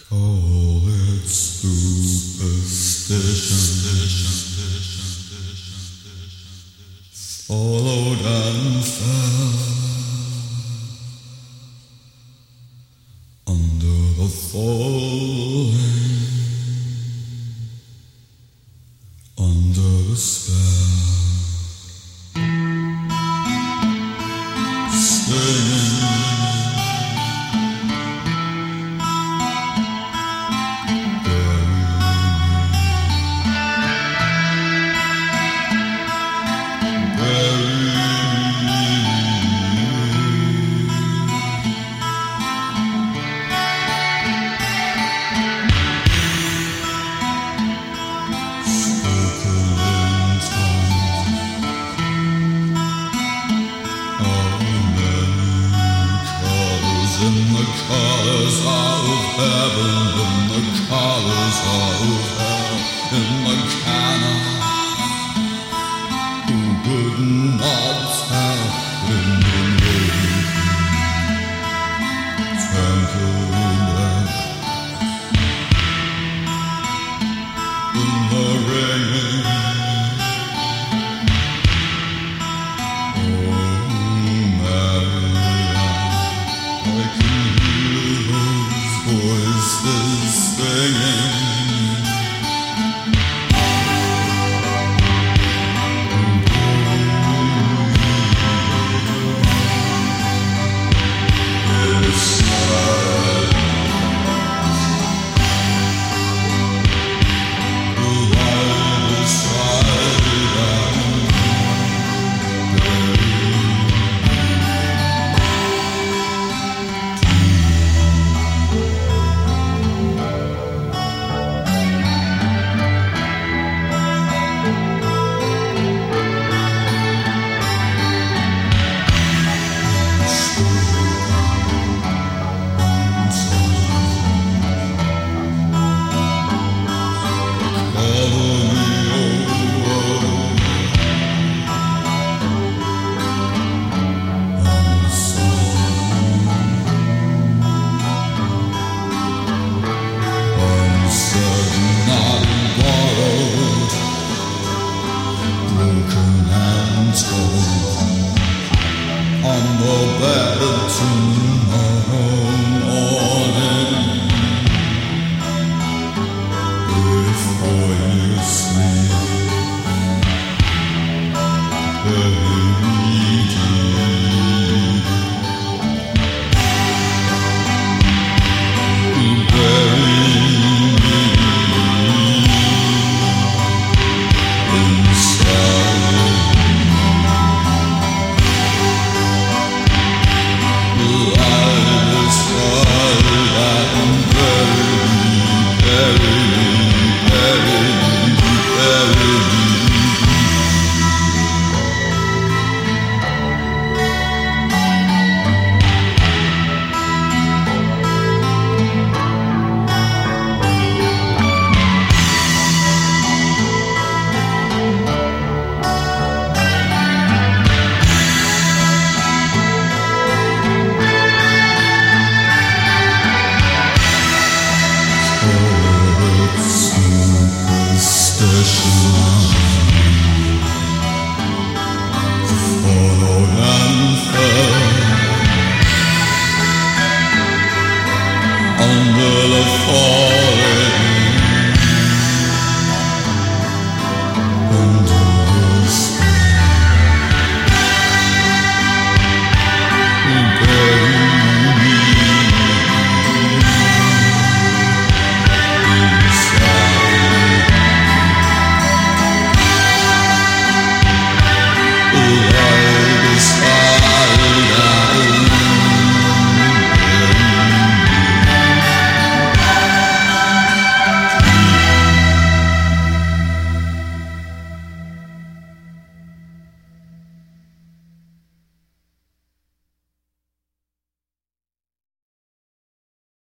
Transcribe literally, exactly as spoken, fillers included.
Call it superstition, followed and fell under the falling, under the spell, singing. In the colors of heaven, in the colors of hell, in the canon, who could not tell, in the name, temple, in the ringing, oh Mary. Voices singing, inside the light beside on the bed tomorrow morning, before you sleep, baby deep, bury me inside. Followed and fell under the fall.